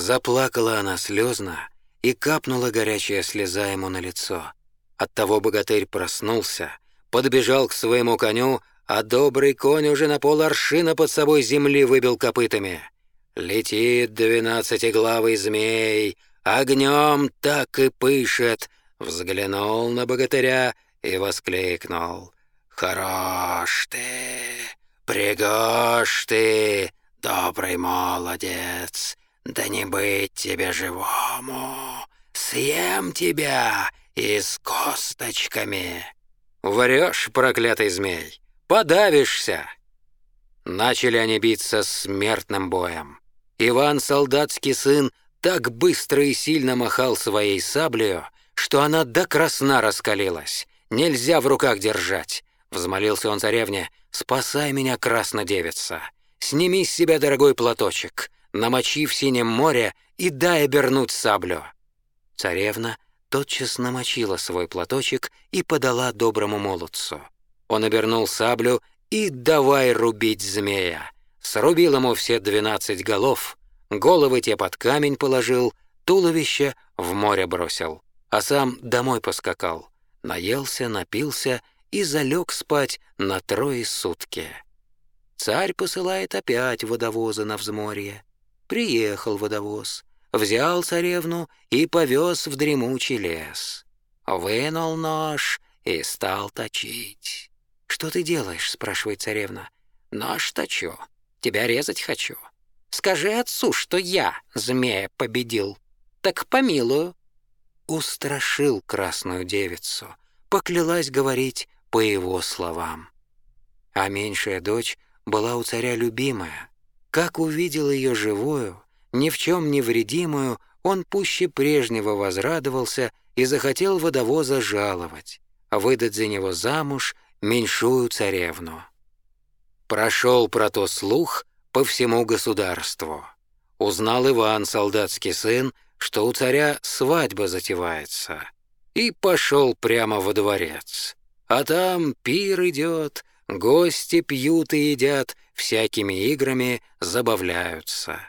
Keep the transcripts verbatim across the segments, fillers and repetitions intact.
Заплакала она слезно, и капнула горячая слеза ему на лицо. Оттого богатырь проснулся, подбежал к своему коню, а добрый конь уже на пол-аршина под собой земли выбил копытами. Летит двенадцатиглавый змей, огнем так и пышет. Взглянул на богатыря и воскликнул: «Хорош ты, пригож ты, добрый молодец, да не быть тебе живому, съем тебя и с косточками». «Врешь, проклятый змей, подавишься!» Начали они биться смертным боем. Иван, солдатский сын, так быстро и сильно махал своей саблею, что она до красна раскалилась. Нельзя в руках держать. Взмолился он царевне: «Спасай меня, краснодевица! Сними с себя дорогой платочек, намочи в синем море и дай обернуть саблю». Царевна тотчас намочила свой платочек и подала доброму молодцу. Он обернул саблю и давай рубить змея. Срубил ему все двенадцать голов, головы те под камень положил, туловище в море бросил, а сам домой поскакал, наелся, напился и залег спать на трое сутки. Царь посылает опять водовоза на взморье. Приехал водовоз, взял царевну и повез в дремучий лес. Вынул нож и стал точить. «Что ты делаешь?» — спрашивает царевна. «Нож точу, тебя резать хочу. Скажи отцу, что я змея победил, так помилую». Устрашил красную девицу, поклялась говорить по его словам. А меньшая дочь была у царя любимая. Как увидел ее живую, ни в чем невредимую, он пуще прежнего возрадовался и захотел водовоза жаловать, а выдать за него замуж меньшую царевну. Прошел про то слух по всему государству. Узнал Иван, солдатский сын, что у царя свадьба затевается, и пошел прямо во дворец. А там пир идет, гости пьют и едят, всякими играми забавляются.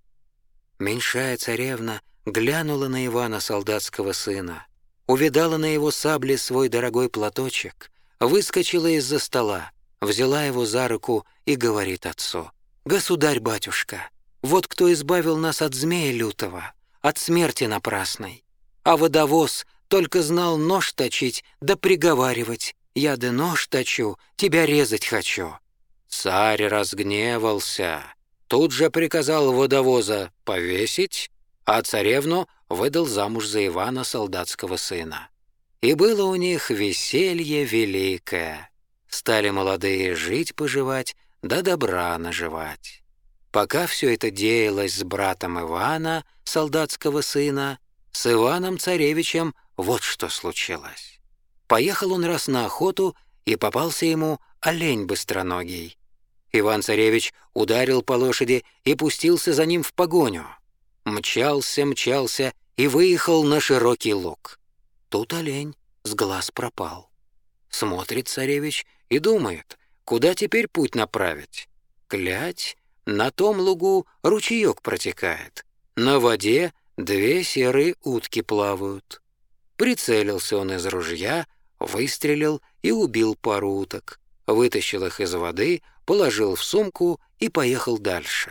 Меньшая царевна глянула на Ивана, солдатского сына, увидала на его сабле свой дорогой платочек, выскочила из-за стола, взяла его за руку и говорит отцу: «Государь-батюшка, вот кто избавил нас от змея лютого, от смерти напрасной. А водовоз только знал нож точить да приговаривать: я да нож точу, тебя резать хочу». Царь разгневался, тут же приказал водовоза повесить, а царевну выдал замуж за Ивана, солдатского сына. И было у них веселье великое. Стали молодые жить-поживать, да добра наживать. Пока все это деялось с братом Ивана, солдатского сына, с Иваном-царевичем вот что случилось. Поехал он раз на охоту, и попался ему олень быстроногий. Иван-царевич ударил по лошади и пустился за ним в погоню. Мчался, мчался и выехал на широкий луг. Тут олень с глаз пропал. Смотрит царевич и думает, куда теперь путь направить. Глядь, на том лугу ручеек протекает, на воде две серые утки плавают. Прицелился он из ружья, выстрелил и убил пару уток, вытащил их из воды, положил в сумку и поехал дальше.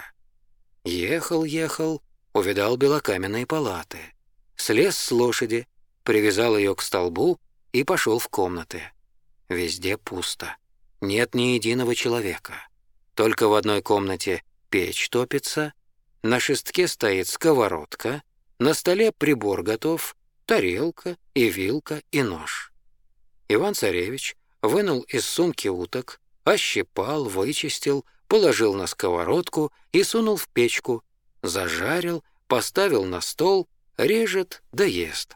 Ехал, ехал, увидал белокаменные палаты, слез с лошади, привязал ее к столбу и пошел в комнаты. Везде пусто, нет ни единого человека. Только в одной комнате печь топится, на шестке стоит сковородка, на столе прибор готов, тарелка и вилка и нож. Иван-царевич вынул из сумки уток, ощипал, вычистил, положил на сковородку и сунул в печку, зажарил, поставил на стол, режет да ест.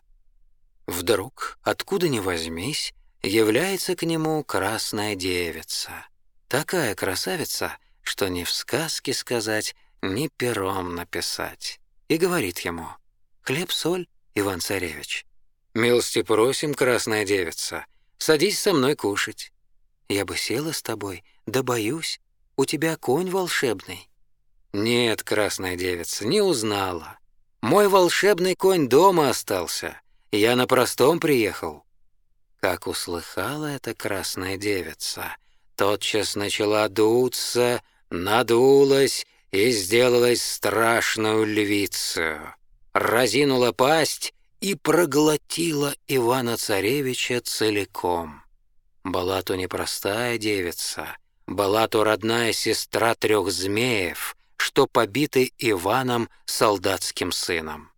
Вдруг, откуда ни возьмись, является к нему красная девица. Такая красавица, что ни в сказке сказать, ни пером написать. И говорит ему: «Хлеб-соль, Иван-царевич». «Милости просим, красная девица, садись со мной кушать». «Я бы села с тобой, да боюсь, у тебя конь волшебный». «Нет, красная девица, не узнала. Мой волшебный конь дома остался, я на простом приехал». Как услыхала эта красная девица, тотчас начала дуться, надулась и сделалась страшную львицей, разинула пасть и проглотила Ивана-царевича целиком. Была то непростая девица, была то родная сестра трех змеев, что побиты Иваном солдатским сыном.